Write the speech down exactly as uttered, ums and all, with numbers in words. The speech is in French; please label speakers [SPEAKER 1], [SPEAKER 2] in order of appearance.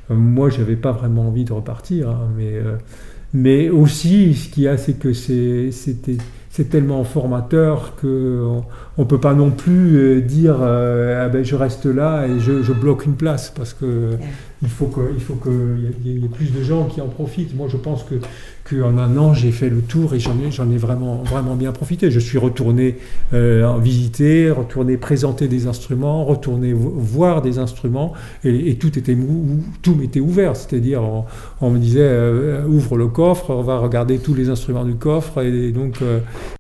[SPEAKER 1] Euh, moi, j'avais pas vraiment envie de repartir, hein, mais, euh, mais aussi, ce qu'il y a, c'est que c'est, c'était, c'est tellement formateur qu'on ne peut pas non plus euh, dire euh, ah ben, je reste là et je, je bloque une place, parce que il faut que, il faut qu'il y, ait- y ait plus de gens qui en profitent. Moi, je pense que qu'en un an, j'ai fait le tour et j'en ai, j'en ai vraiment, vraiment bien profité. Je suis retourné euh, en visiter, retourné présenter des instruments, retourné vo- voir des instruments, et, et tout était mou- tout m'était ouvert. C'est-à-dire, on, on me disait euh, ouvre le coffre, on va regarder tous les instruments du coffre, et donc euh,